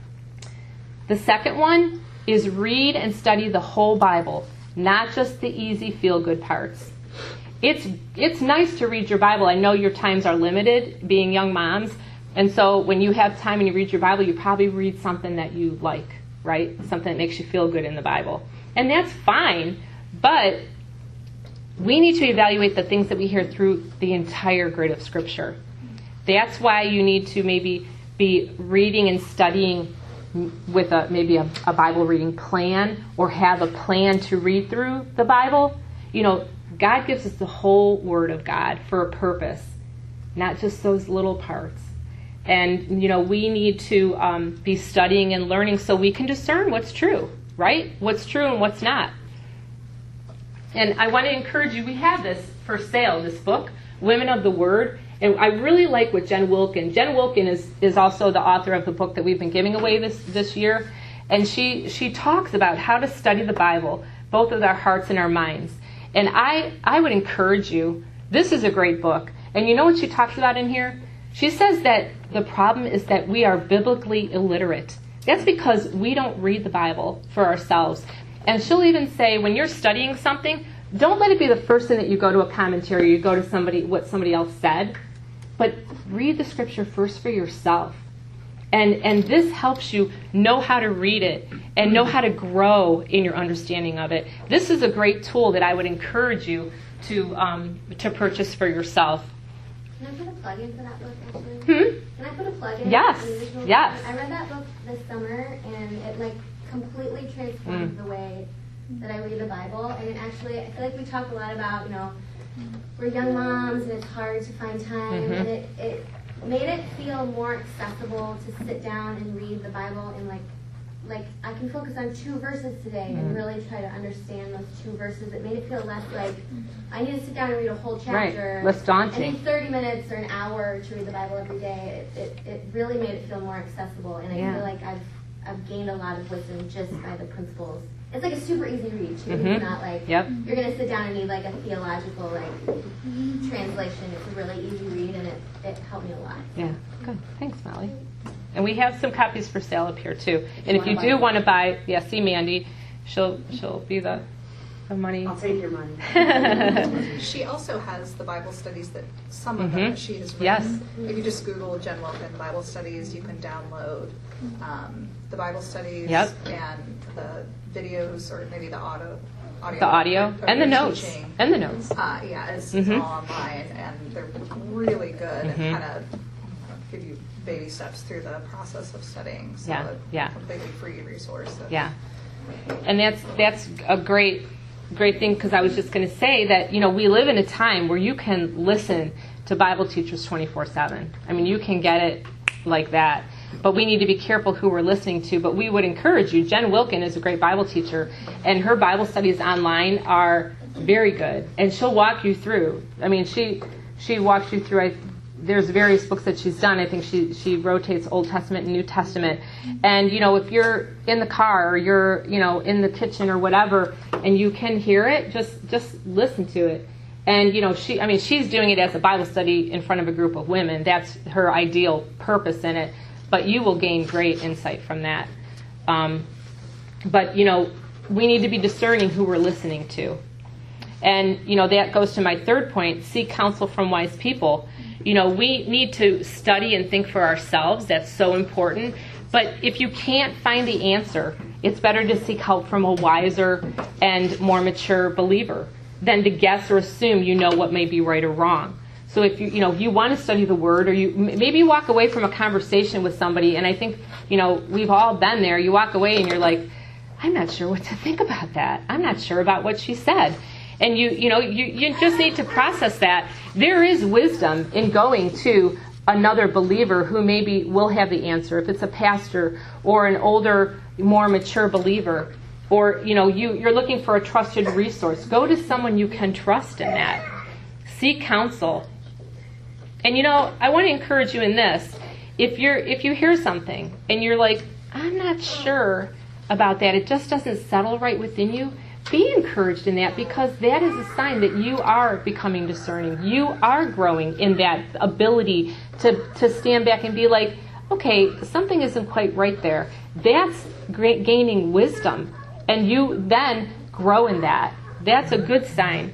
S1: The second one is read and study the whole Bible, not just the easy feel-good parts. It's it's nice to read your Bible. I know your times are limited, being young moms, and so when you have time and you read your Bible, you probably read something that you like, right? Something that makes you feel good in the Bible. And that's fine, but we need to evaluate the things that we hear through the entire grid of Scripture. That's why you need to maybe be reading and studying with a maybe a, a Bible reading plan, or have a plan to read through the Bible. You know, God gives us the whole Word of God for a purpose, not just those little parts. And, you know, we need to um, be studying and learning so we can discern what's true, right? What's true and what's not. And I want to encourage you, we have this for sale, this book, Women of the Word. And I really like what Jen Wilkin, Jen Wilkin is, is also the author of the book that we've been giving away this, this year. And she, she talks about how to study the Bible, both with our hearts and our minds. And I, I would encourage you, this is a great book. And you know what she talks about in here? She says that the problem is that we are biblically illiterate. That's because we don't read the Bible for ourselves. And she'll even say, when you're studying something, don't let it be the first thing that you go to a commentary or you go to somebody what somebody else said. but read the scripture first for yourself. And and this helps you know how to read it and know how to grow in your understanding of it. This is a great tool that I would encourage you to um, to purchase for yourself.
S2: Can I put a plug in for that book, actually?
S1: Hmm?
S2: Can I put a plug in?
S1: Yes, yes.
S2: I read that book this summer, and it, like, completely transformed
S1: Mm.
S2: the way that I read the Bible. And it actually, I feel like we talk a lot about, you know, we're young moms, and it's hard to find time,
S1: Mm-hmm.
S2: and it, it made it feel more accessible to sit down and read the Bible, and, like, like I can focus on two verses today
S1: Mm-hmm.
S2: and really try to understand those two verses. It made it feel less like I need to sit down and read a whole chapter.
S1: Right, less daunting.
S2: I need thirty minutes or an hour to read the Bible every day. It, it, it really made it feel more accessible, and I
S1: Yeah.
S2: feel like I've I've gained a lot of wisdom just by the principles. It's like a super easy read too.
S1: Mhm.
S2: It's not like
S1: Yep.
S2: you're gonna sit down and need like a theological like translation. It's a really easy read, and it, it helped me a lot.
S1: Yeah, good. Thanks, Molly. And we have some copies for sale up here too. And if you do want to buy, yeah, see Mandy, she'll she'll be the the money.
S3: I'll take your money. She also has the Bible studies that some of them
S1: Mhm.
S3: that she has written.
S1: Yes.
S3: If you just Google Jen Wilkin Bible Studies, you can download um, the Bible studies
S1: Yep.
S3: and the videos, or maybe the audio, audio
S1: The audio
S3: of
S1: and the
S3: her
S1: notes
S3: teaching.
S1: and the notes.
S3: Uh, yeah, it's, it's
S1: Mhm.
S3: all online, and they're really good
S1: Mhm.
S3: and kind of give you baby steps through the process of studying. So
S1: Yeah,
S3: a
S1: yeah.
S3: completely free resource. that-
S1: Yeah, and that's that's a great great thing, because I was just going to say that, you know, we live in a time where you can listen to Bible teachers twenty-four seven. I mean, you can get it like that. But we need to be careful who we're listening to. But we would encourage you. Jen Wilkin is a great Bible teacher, and her Bible studies online are very good. And she'll walk you through. I mean, she she walks you through. I, there's various books that she's done. I think she she rotates Old Testament and New Testament. And you know, if you're in the car or you're you know in the kitchen or whatever, and you can hear it, just just listen to it. And you know, she I mean, she's doing it as a Bible study in front of a group of women. That's her ideal purpose in it. But you will gain great insight from that. Um, but, you know, we need to be discerning who we're listening to. And, you know, that goes to my third point, seek counsel from wise people. You know, we need to study and think for ourselves. That's so important. But if you can't find the answer, it's better to seek help from a wiser and more mature believer than to guess or assume you know what may be right or wrong. So if you you know if you want to study the Word, or you maybe you walk away from a conversation with somebody, and I think you know we've all been there. You walk away and you're like, I'm not sure what to think about that. I'm not sure about what she said, and you you know you you just need to process that. There is wisdom in going to another believer who maybe will have the answer. If it's a pastor or an older, more mature believer, or you know you you're looking for a trusted resource, go to someone you can trust in that. Seek counsel. And you know, I want to encourage you in this. If you're if you hear something and you're like, I'm not sure about that, it just doesn't settle right within you, be encouraged in that, because that is a sign that you are becoming discerning. You are growing in that ability to, to stand back and be like, okay, something isn't quite right there. That's great, gaining wisdom. And you then grow in that. That's a good sign.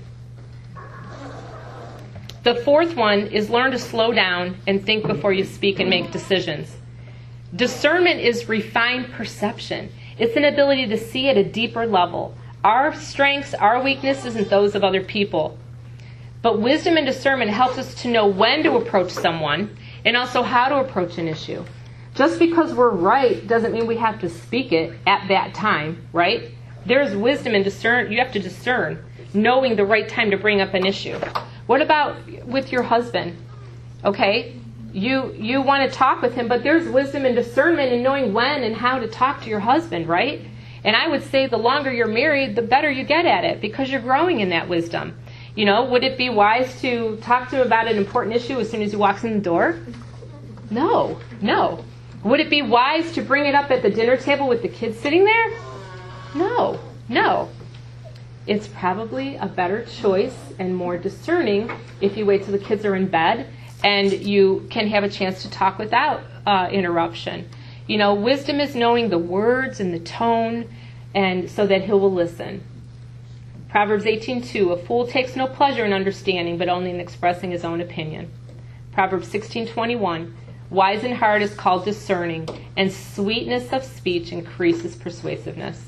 S1: The fourth one is learn to slow down and think before you speak and make decisions. Discernment is refined perception. It's an ability to see at a deeper level. Our strengths, our weaknesses, and those of other people. But wisdom and discernment helps us to know when to approach someone and also how to approach an issue. Just because we're right doesn't mean we have to speak it at that time, right? There's wisdom and discern. You have to discern, knowing the right time to bring up an issue. What about with your husband? Okay, you you want to talk with him, but there's wisdom and discernment in knowing when and how to talk to your husband, right? And I would say the longer you're married, the better you get at it, because you're growing in that wisdom. You know, would it be wise to talk to him about an important issue as soon as he walks in the door? No, no. Would it be wise to bring it up at the dinner table with the kids sitting there? No, no. It's probably a better choice and more discerning if you wait till the kids are in bed and you can have a chance to talk without uh, interruption. You know, wisdom is knowing the words and the tone, and so that he will listen. Proverbs eighteen two, a fool takes no pleasure in understanding, but only in expressing his own opinion. Proverbs sixteen twenty-one, wise in heart is called discerning, and sweetness of speech increases persuasiveness.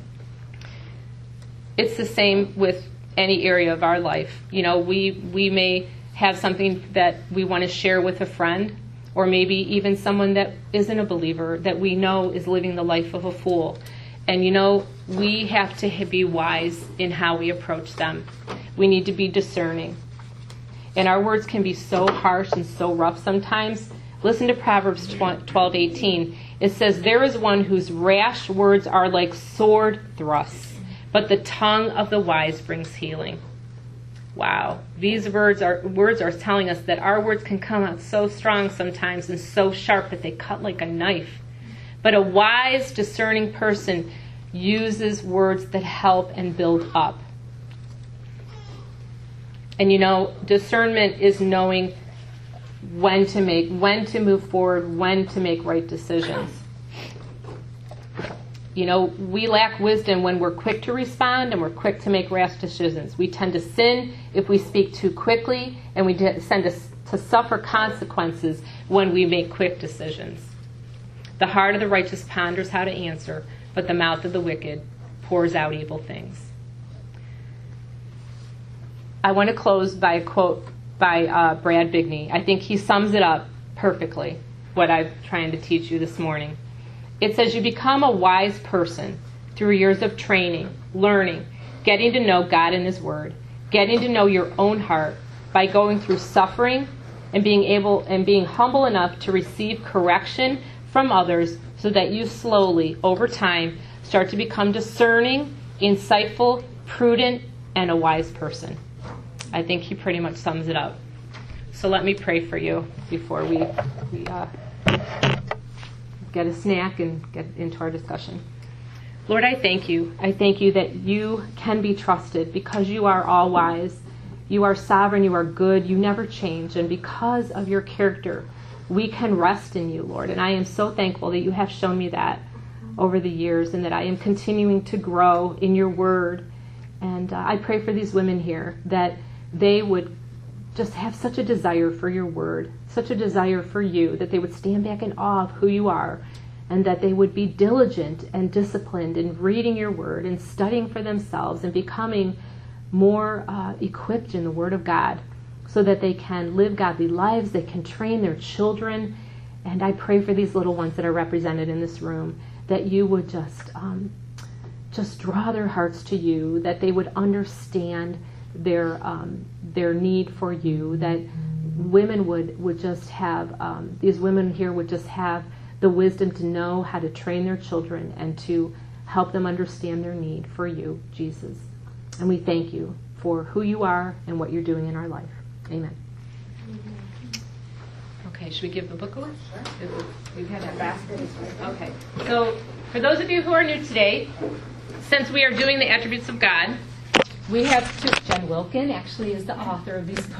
S1: It's the same with any area of our life. You know, we, we may have something that we want to share with a friend, or maybe even someone that isn't a believer that we know is living the life of a fool. And you know, we have to be wise in how we approach them. We need to be discerning. And our words can be so harsh and so rough sometimes. Listen to Proverbs twelve eighteen. It says, there is one whose rash words are like sword thrusts, but the tongue of the wise brings healing. Wow. These words are words are telling us that our words can come out so strong sometimes and so sharp that they cut like a knife. But a wise, discerning person uses words that help and build up. And you know, discernment is knowing when to make, when to move forward, when to make right decisions. You know, we lack wisdom when we're quick to respond and we're quick to make rash decisions. We tend to sin if we speak too quickly, and we tend to, to suffer consequences when we make quick decisions. The heart of the righteous ponders how to answer, but the mouth of the wicked pours out evil things. I want to close by a quote by uh, Brad Bigney. I think he sums it up perfectly, what I'm trying to teach you this morning. It says, you become a wise person through years of training, learning, getting to know God and His Word, getting to know your own heart by going through suffering and being able and being humble enough to receive correction from others, so that you slowly, over time, start to become discerning, insightful, prudent, and a wise person. I think he pretty much sums it up. So let me pray for you before we, we uh, get a snack and get into our discussion. Lord, I thank you. I thank you that you can be trusted because you are all wise. You are sovereign. You are good. You never change. And because of your character, we can rest in you, Lord. And I am so thankful that you have shown me that over the years, and that I am continuing to grow in your word. And uh, I pray for these women here that they would just have such a desire for your word, such a desire for you, that they would stand back in awe of who you are, and that they would be diligent and disciplined in reading your word and studying for themselves and becoming more uh, equipped in the word of God, so that they can live godly lives, they can train their children. And I pray for these little ones that are represented in this room, that you would just um, just draw their hearts to you, that they would understand their um, their need for you, that women would, would just have, um, these women here would just have the wisdom to know how to train their children and to help them understand their need for you, Jesus. And we thank you for who you are and what you're doing in our life. Amen. Okay, should we give the book away? Sure. We've had that basket. Okay. So, for those of you who are new today, since we are doing the attributes of God, we have two. Jen Wilkin actually is the author of these books.